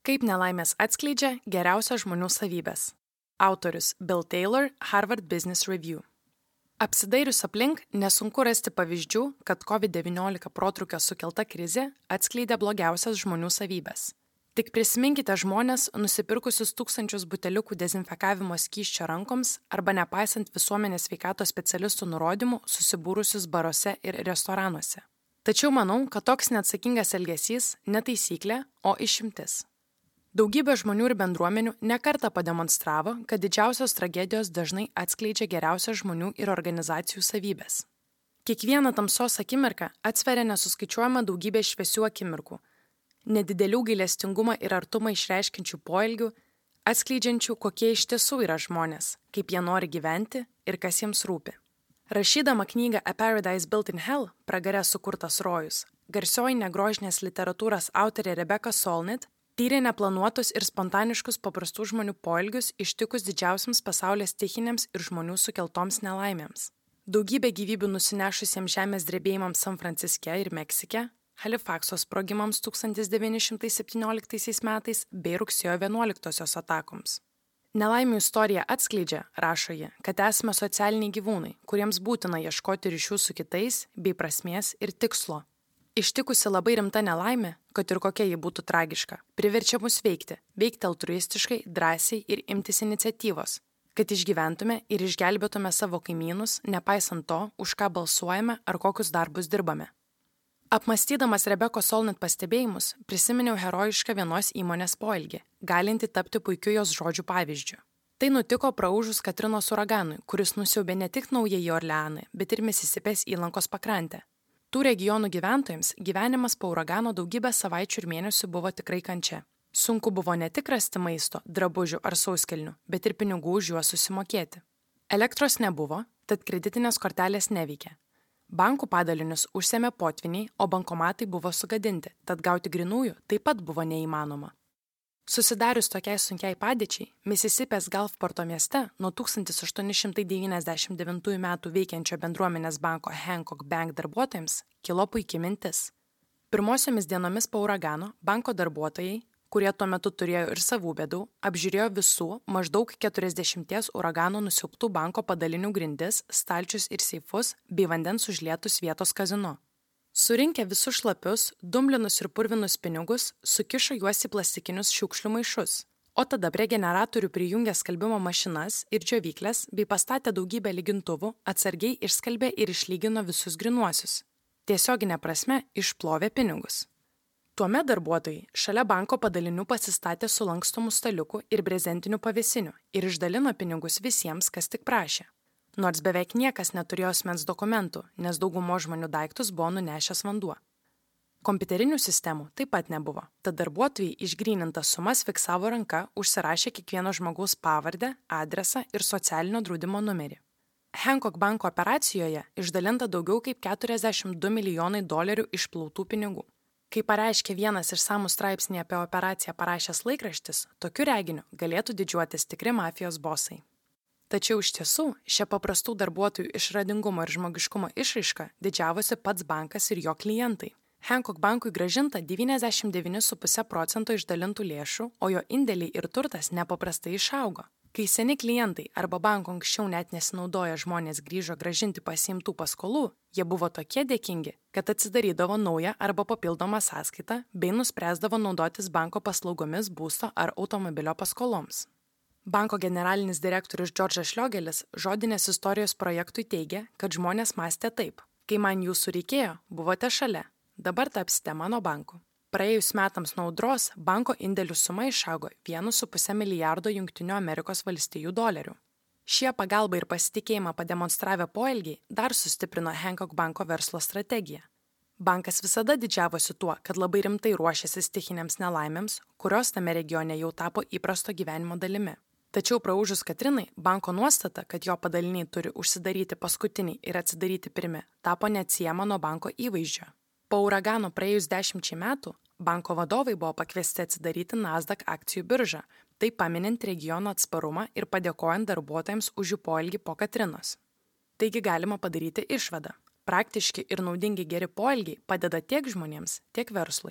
Kaip nelaimės atskleidžia geriausias žmonių savybės. Autorius Bill Taylor, Harvard Business Review. Apsidairius aplink, nesunku rasti pavyzdžių, kad COVID-19 protrūkio sukelta krizė atskleidė blogiausias žmonių savybės. Tik prisiminkite žmonės, nusipirkusius tūkstančius buteliukų dezinfekavimo skysčio rankoms arba nepaisant visuomenės sveikatos specialistų nurodymų susibūrusius baruose ir restoranuose. Tačiau manau, kad toks neatsakingas elgesys ne taisyklė, o išimtis. Daugybė žmonių ir bendruomenių nekartą pademonstravo, kad didžiausios tragedijos dažnai atskleidžia geriausias žmonių ir organizacijų savybės. Kiekvieną tamsos akimirką atsveria nesuskaičiuojama daugybė šviesių akimirkų, nedidelių gailestingumą ir artumą išreiškiančių poelgių, atskleidžiančių, kokie iš tiesų yra žmonės, kaip jie nori gyventi ir kas jiems rūpi. Rašydama knygą A Paradise Built in Hell, pragare sukurtas rojus, garsioji negrožinės literatūros autorė Rebecca Solnit tyrė neplanuotus ir spontaniškus paprastų žmonių poelgius ištikus didžiausiams pasaulio stichinėms ir žmonių sukeltoms nelaimėms. Daugybė gyvybių nusinešusiems žemės drebėjimams San Franciske ir Meksike, Halifaxo sprogimams 1917 metais bei rugsėjo 11-osios atakoms. Nelaimių istorija atskleidžia, rašo ji, kad esame socialiniai gyvūnai, kuriems būtina ieškoti ryšių su kitais bei prasmės ir tikslo. Ištikusi labai rimta nelaimė, kad ir kokia ji būtų tragiška, priverčia mus veikti altruistiškai, drąsiai ir imtis iniciatyvos, kad išgyventume ir išgelbėtume savo kaimynus, nepaisant to, už ką balsuojame ar kokius darbus dirbame. Apmąstydamas Rebekos Solnit pastebėjimus, prisiminiau herojišką vienos įmonės poelgį, galinti tapti puikiu jos žodžių pavyzdžiu. Tai nutiko praūžus Katrinos uraganui, kuris nusiaubė ne tik Naująjį Orleaną, bet ir Misisipės įlankos pakrantę. Tų regionų gyventojams gyvenimas po uragano daugybę savaičių ir mėnesių buvo tikrai kančia. Sunku buvo ne tik rasti maisto, drabužių ar sauskelnių, bet ir pinigų už juos susimokėti. Elektros nebuvo, tad kreditinės kortelės neveikė. Bankų padalinius užsėmė potviniai, o bankomatai buvo sugadinti, tad gauti grynųjų taip pat buvo neįmanoma. Susidarius tokiai sunkiai padėčiai, Misisipės Gulfporto mieste nuo 1899 metų veikiančio bendruomenės banko Hancock Bank darbuotojams kilo puikia mintis. Pirmosiomis dienomis po uragano banko darbuotojai, kurie tuo metu turėjo ir savų bėdų, apžiūrėjo visų maždaug 40 uragano nusiaubtų banko padalinių grindis, stalčius ir seifus bei vandens užlietus vietos kazino. Surinkę visus šlapius, dumblinus ir purvinus pinigus, sukišo juos į plastikinius šiukšlių maišus, o tada prie generatorių prijungė skalbimo mašinas ir džiovyklės bei pastatė daugybę lygintuvų, atsargiai išskalbė ir išlygino visus grynuosius. Tiesioginė prasme išplovė pinigus. Tuomet darbuotojai šalia banko padalinių pasistatė sulankstomų staliukų ir brezentinių pavėsinių ir išdalino pinigus visiems, kas tik prašė. Nors beveik niekas neturėjo asmens dokumentų, nes daugumo žmonių daiktus buvo nunešęs vanduo. Kompiuterinių sistemų taip pat nebuvo, tad darbuotojai išgrynintas sumas fiksavo ranka, užsirašė kiekvieno žmogaus pavardę, adresą ir socialinio draudimo numerį. Hancock banko operacijoje išdalinta daugiau kaip 42 milijonai dolerių išplautų pinigų. Kai pareiškė vienas išsamų straipsnį apie operaciją parašęs laikraštis, tokiu reginiu galėtų didžiuotis tikri mafijos bosai. Tačiau iš tiesų, šia paprastų darbuotojų išradingumo ir žmogiškumo išraiška didžiavosi pats bankas ir jo klientai. Hancock bankui grąžinta 99,5% išdalintų lėšų, o jo indėliai ir turtas nepaprastai išaugo. Kai seni klientai arba banko anksčiau net nesinaudoję žmonės grįžo grąžinti pasiimtų paskolų, jie buvo tokie dėkingi, kad atsidarydavo naują arba papildomą sąskaitą bei nuspręsdavo naudotis banko paslaugomis būsto ar automobilio paskoloms. Banko generalinis direktorius Džordžas Šliogelis žodinės istorijos projektui teigė, kad žmonės mąstė taip: kai man jūsų reikėjo, buvote šalia, dabar tapsite mano banku. Praėjus metams nuo audros, banko indėlių suma išaugo 1,5 milijardo Jungtinių Amerikos valstijų dolerių. Šie pagalba ir pasitikėjimą pademonstravę poelgiai dar sustiprino Hancock banko verslo strategiją. Bankas visada didžiavosi tuo, kad labai rimtai ruošėsi stichinėms nelaimėms, kurios tame regione jau tapo įprasto gyvenimo dalimi. Tačiau praūžus Katrinai, banko nuostata, kad jo padaliniai turi užsidaryti paskutiniai ir atsidaryti pirmi, tapo neatsiejama nuo banko įvaizdžio. Po uragano praėjus 10 metų, banko vadovai buvo pakviesti atsidaryti Nasdaq akcijų biržą, tai paminint regiono atsparumą ir padėkojant darbuotojams už jų poelgį po Katrinos. Taigi galima padaryti išvadą. Praktiški ir naudingi geri poelgiai padeda tiek žmonėms, tiek verslui.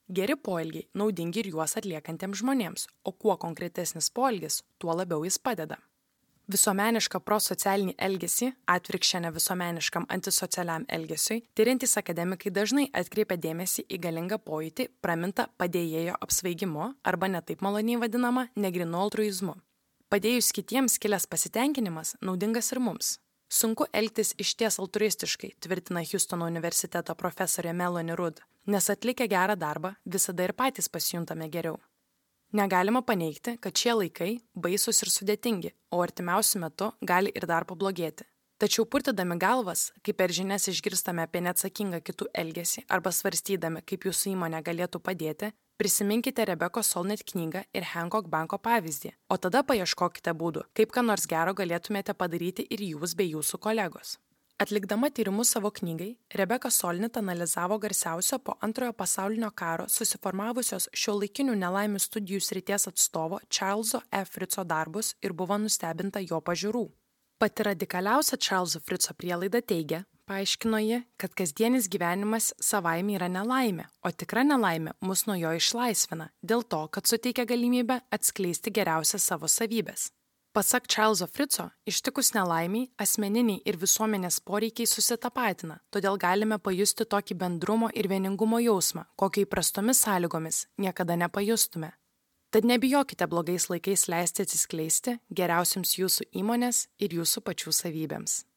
Geri poelgiai naudingi ir juos atliekantiems žmonėms, o kuo konkretesnis poelgis, tuo labiau jis padeda. Visuomenišką prosocialinį elgesį, atvirkščią nevisuomeniškam antisocialiam elgesiui, tiriantys akademikai dažnai atkreipia dėmesį į galingą pojūtį pramintą padėjėjo apsvaigimu arba netaip maloniai vadinama negrinu altruizmu. Padėjus kitiems kilęs pasitenkinimas naudingas ir mums. Sunku elgtis išties altruistiškai, tvirtina Hjustono universiteto profesorė Melanie Rood, nes atlikę gerą darbą visada ir patys pasijuntame geriau. Negalima paneigti, kad šie laikai baisūs ir sudėtingi, o artimiausiu metu gali ir dar pablogėti. Tačiau purtydami galvas, kai per žinias išgirstame apie neatsakingą kitų elgesį arba svarstydami, kaip jūsų įmonė galėtų padėti, prisiminkite Rebekos Solnit knygą ir Hancock banko pavyzdį, o tada paieškokite būdų, kaip ką nors gero galėtumėte padaryti ir jūs bei jūsų kolegos. Atlikdama tyrimus savo knygai, Rebeka Solnit analizavo garsiausio po Antrojo pasaulinio karo susiformavusios šiuolaikinių nelaimių studijų srities atstovo Charleso E. Fritzo darbus ir buvo nustebinta jo pažiūrų. Pati radikaliausia Charleso Fritzo prielaida teigia, paaiškino ji, kad kasdienis gyvenimas savaime yra nelaimė, o tikra nelaimė mus nuo jo išlaisvina, dėl to, kad suteikia galimybę atskleisti geriausias savo savybės. Pasak Charleso Fritzo, ištikus nelaimiai, asmeniniai ir visuomenės poreikiai susitapatina, todėl galime pajusti tokį bendrumo ir vieningumo jausmą, kokio įprastomis sąlygomis niekada nepajustume. Tad nebijokite blogais laikais leisti atsiskleisti geriausiams jūsų įmonės ir jūsų pačių savybėms.